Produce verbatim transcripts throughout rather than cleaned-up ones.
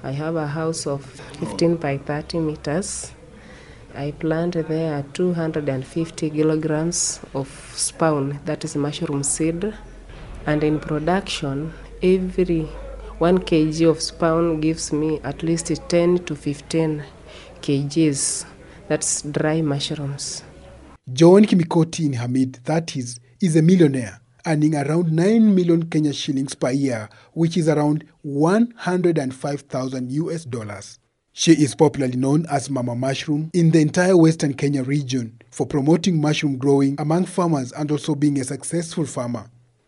I have a house of fifteen by thirty meters. I plant there two hundred fifty kilograms of spawn, that is mushroom seed. And in production, every one kilogram of spawn gives me at least ten to fifteen kilograms. That's dry mushrooms. Joan Kimikoti in her mid thirties is a millionaire, earning around nine million Kenya shillings per year, which is around one hundred five thousand U S dollars. She is popularly known as Mama Mushroom in the entire Western Kenya region for promoting mushroom growing among farmers and also being a successful farmer.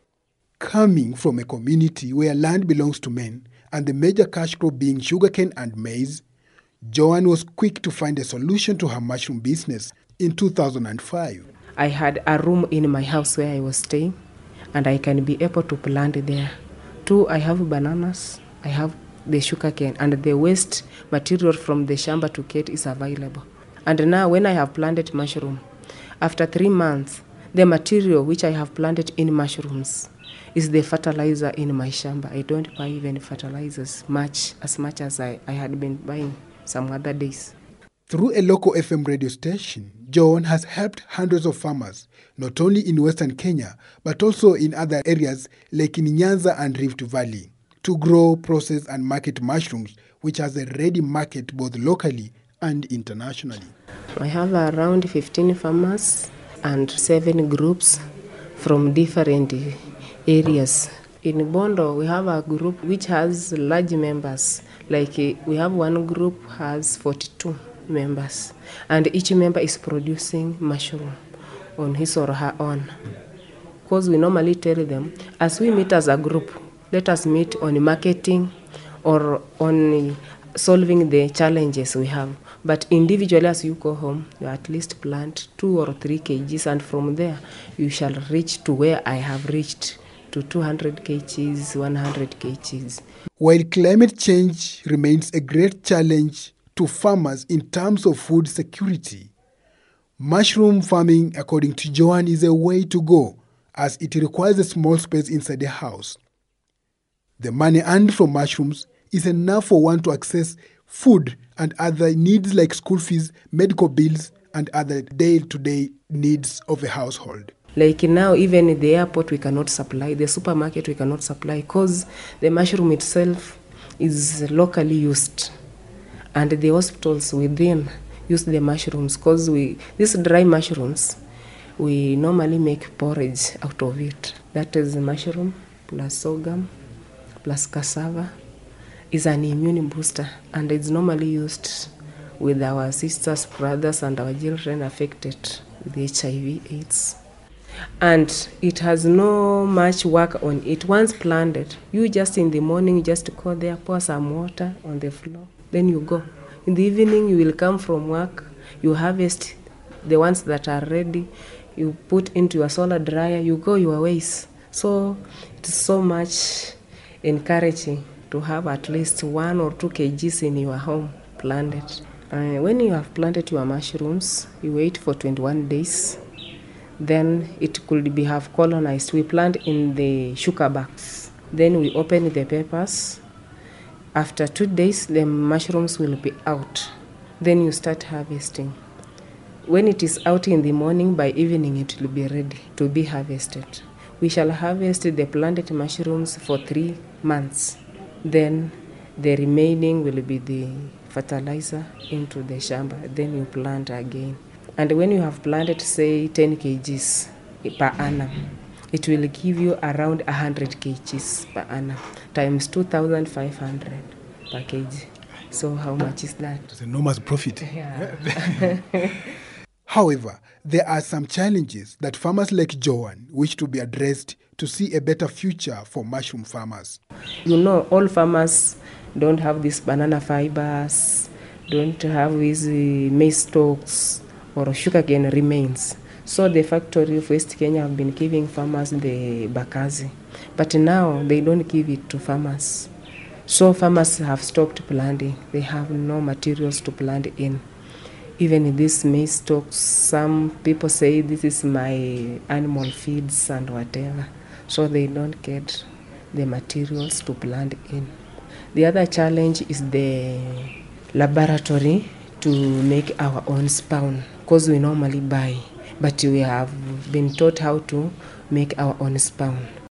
Coming from a community where land belongs to men and the major cash crop being sugarcane and maize, Joan was quick to find a solution to her mushroom business in two thousand five. I had a room in my house where I was staying, and I can be able to plant there. Two, I have bananas, I have the sugarcane, and the waste material from the shamba to get is available. And now when I have planted mushroom, after three months, the material which I have planted in mushrooms is the fertilizer in my shamba. I don't buy even fertilizers much, as much as I, I had been buying some other days. Through a local F M radio station, Joan has helped hundreds of farmers, not only in Western Kenya, but also in other areas like in Nyanza and Rift Valley, to grow, process and market mushrooms, which has a ready market both locally and internationally. I have around fifteen farmers and seven groups from different areas. In Bondo, we have a group which has large members. Like we have one group has forty-two members, and each member is producing mushroom on his or her own. Because we normally tell them, as we meet as a group, let us meet on marketing or on solving the challenges we have. But individually, as you go home, you at least plant two or three kilograms, and from there, you shall reach to where I have reached, to two hundred kilograms, one hundred kilograms. While climate change remains a great challenge to farmers in terms of food security, mushroom farming, according to Joan, is a way to go, as it requires a small space inside the house. The money earned from mushrooms is enough for one to access food and other needs like school fees, medical bills, and other day-to-day needs of a household. Like now, even at the airport, we cannot supply. The supermarket, we cannot supply because the mushroom itself is locally used. And the hospitals within use the mushrooms because we these dry mushrooms, we normally make porridge out of it. That is mushroom plus sorghum plus cassava is an immune booster, and it's normally used with our sisters, brothers, and our children affected with H I V AIDS. And it has no much work on it. Once planted, you just in the morning, you just go there, pour some water on the floor, then you go. In the evening, you will come from work, you harvest the ones that are ready, you put into your solar dryer, you go your ways. So it's so much encouraging to have at least one or two kilograms in your home planted. Uh, when you have planted your mushrooms, you wait for twenty-one days. Then it could be have colonized. We plant in the sugar bags. Then we open the peppers. After two days, the mushrooms will be out. Then you start harvesting. When it is out in the morning, by evening it will be ready to be harvested. We shall harvest the planted mushrooms for three months. Then the remaining will be the fertilizer into the shamba. Then you plant again. And when you have planted, say, ten kilograms per annum, it will give you around one hundred kilograms per annum, times two thousand five hundred per kg. So how much is that? It's enormous profit. Yeah. However, there are some challenges that farmers like Joan wish to be addressed to see a better future for mushroom farmers. You know, all farmers don't have these banana fibers, don't have these uh, maize stalks, or sugarcane remains. So the factory of West Kenya have been giving farmers the bakazi. But now they don't give it to farmers. So farmers have stopped planting. They have no materials to plant in. Even in these maize stalks, some people say this is my animal feeds and whatever. So they don't get the materials to plant in. The other challenge is the laboratory to make our own spawn, because we normally buy, but we have been taught how to make our own spawn.